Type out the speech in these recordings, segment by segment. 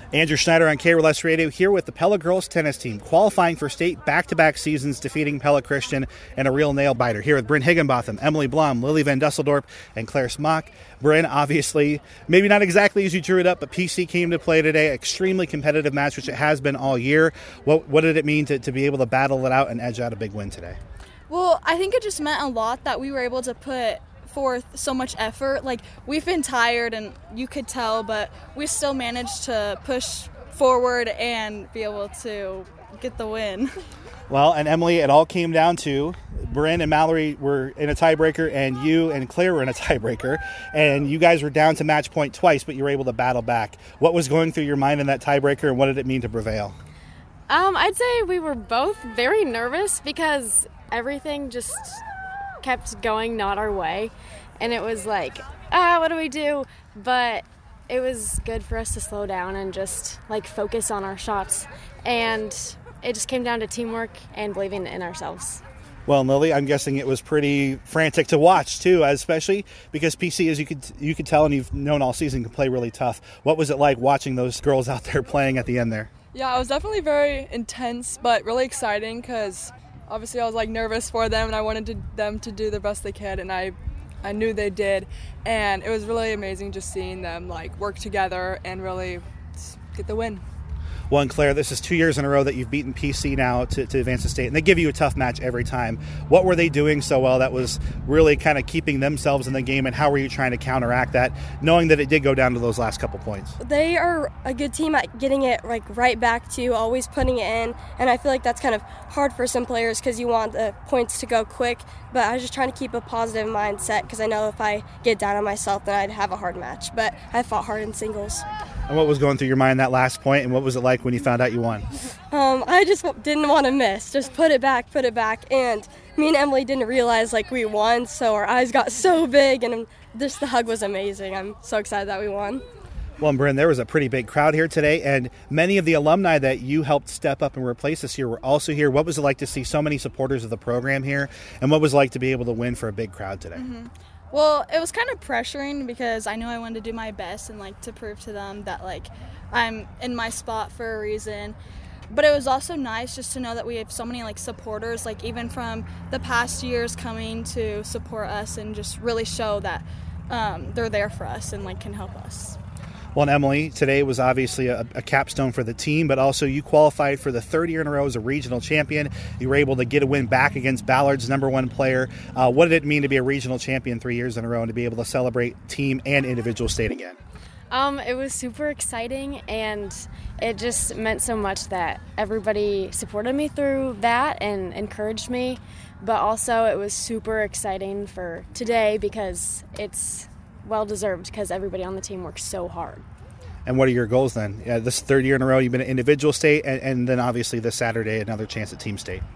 Andrew Schneider on KRLS Radio here with the Pella girls tennis team, qualifying for state back-to-back seasons, defeating Pella Christian in a real nail-biter. Here with Bryn Higginbotham, Emily Blum, Lily Van Dusseldorp, and Claire Smock. Bryn, obviously, maybe not exactly as you drew it up, but PC came to play today. Extremely competitive match, which it has been all year. What did it mean to be able to battle it out and edge out a big win today? Well, I think it just meant a lot that we were able to put forth so much effort. Like, we've been tired and you could tell, but we still managed to push forward and be able to get the win. Well, and Emily, it all came down to Bryn and Mallory were in a tiebreaker, and you and Claire were in a tiebreaker, and you guys were down to match point twice, but you were able to battle back. What was going through your mind in that tiebreaker, and what did it mean to prevail? I'd say we were both very nervous because everything just kept going not our way, and it was like, what do we do? But it was good for us to slow down and just focus on our shots, and it just came down to teamwork and believing in ourselves. Well, Lily, I'm guessing it was pretty frantic to watch too, especially because PC, as you could tell and you've known all season, can play really tough. What was it like watching those girls out there playing at the end there? Yeah, it was definitely very intense, but really exciting because obviously I was nervous for them, and I wanted them to do the best they could, and I knew they did, and it was really amazing just seeing them work together and really get the win. Well, and Claire, this is 2 years in a row that you've beaten PC now to advance to state, and they give you a tough match every time. What were they doing so well that was really kind of keeping themselves in the game, and how were you trying to counteract that, knowing that it did go down to those last couple points? They are a good team at getting it right back to you, always putting it in, and I feel like that's kind of hard for some players because you want the points to go quick, but I was just trying to keep a positive mindset because I know if I get down on myself, then I'd have a hard match, but I fought hard in singles. And what was going through your mind that last point, and what was it like when you found out you won? I just didn't want to miss. Just put it back. And me and Emily didn't realize we won, so our eyes got so big, and just the hug was amazing. I'm so excited that we won. Well, and Bryn, there was a pretty big crowd here today, and many of the alumni that you helped step up and replace this year were also here. What was it like to see so many supporters of the program here, and what was it like to be able to win for a big crowd today? Mm-hmm. Well, it was kind of pressuring because I knew I wanted to do my best and to prove to them that I'm in my spot for a reason. But it was also nice just to know that we have so many supporters, even from the past years coming to support us and just really show that they're there for us and can help us. Well, and Emily, today was obviously a capstone for the team, but also you qualified for the third year in a row as a regional champion. You were able to get a win back against Ballard's number one player. What did it mean to be a regional champion 3 years in a row and to be able to celebrate team and individual state again? It was super exciting, and it just meant so much that everybody supported me through that and encouraged me, but also it was super exciting for today because it's well-deserved because everybody on the team works so hard. And what are your goals then? This third year in a row, you've been at individual state, and then obviously this Saturday, another chance at team state.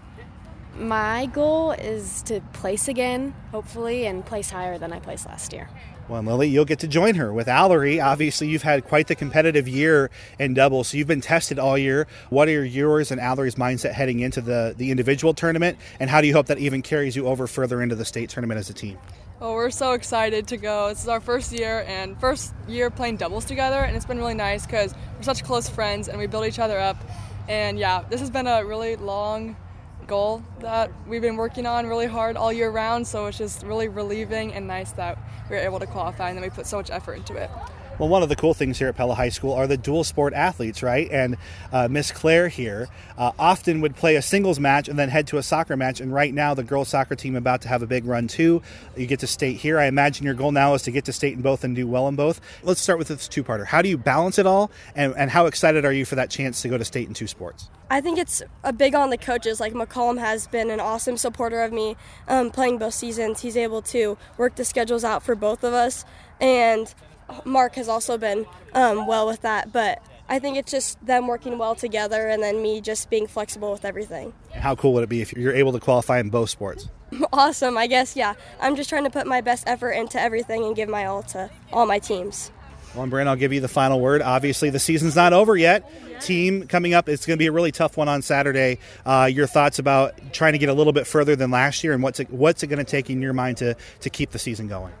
My goal is to place again, hopefully, and place higher than I placed last year. Well, and Lily, you'll get to join her with Allery. Obviously, you've had quite the competitive year in doubles, so you've been tested all year. What are yours and Allery's mindset heading into the individual tournament, and how do you hope that even carries you over further into the state tournament as a team? Well, we're so excited to go. This is our first year playing doubles together, and it's been really nice because we're such close friends and we build each other up. And yeah, this has been a really long goal that we've been working on really hard all year round, so it's just really relieving and nice that we were able to qualify and then we put so much effort into it. Well, one of the cool things here at Pella High School are the dual sport athletes, right? And Miss Claire here often would play a singles match and then head to a soccer match. And right now, the girls soccer team about to have a big run too. You get to state here. I imagine your goal now is to get to state in both and do well in both. Let's start with this two-parter. How do you balance it all? And how excited are you for that chance to go to state in two sports? I think it's a big on the coaches. McCollum has been an awesome supporter of me playing both seasons. He's able to work the schedules out for both of us. And Mark has also been well with that, but I think it's just them working well together and then me just being flexible with everything. How cool would it be if you're able to qualify in both sports? Awesome, I guess, yeah. I'm just trying to put my best effort into everything and give my all to all my teams. Well, and Bryn, I'll give you the final word. Obviously, the season's not over yet. Team coming up, it's going to be a really tough one on Saturday. Your thoughts about trying to get a little bit further than last year, and what's it going to take in your mind to keep the season going?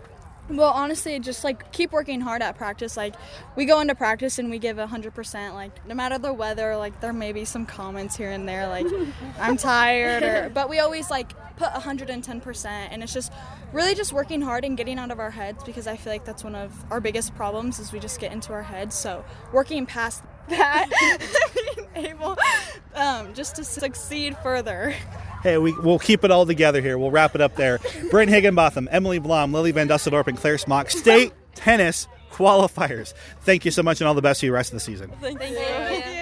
Well, honestly, just like keep working hard at practice. Like we go into practice and we give 100%. Like no matter the weather, like there may be some comments here and there, like I'm tired, but we always like put 110%. And it's just really just working hard and getting out of our heads, because I feel like that's one of our biggest problems is we just get into our heads. So working past that, being able just to succeed further. Hey, we'll keep it all together here. We'll wrap it up there. Bryn Higginbotham, Emily Blum, Lily Van Dusseldorp, and Claire Smock, state tennis qualifiers. Thank you so much, and all the best to you the rest of the season. Thank you.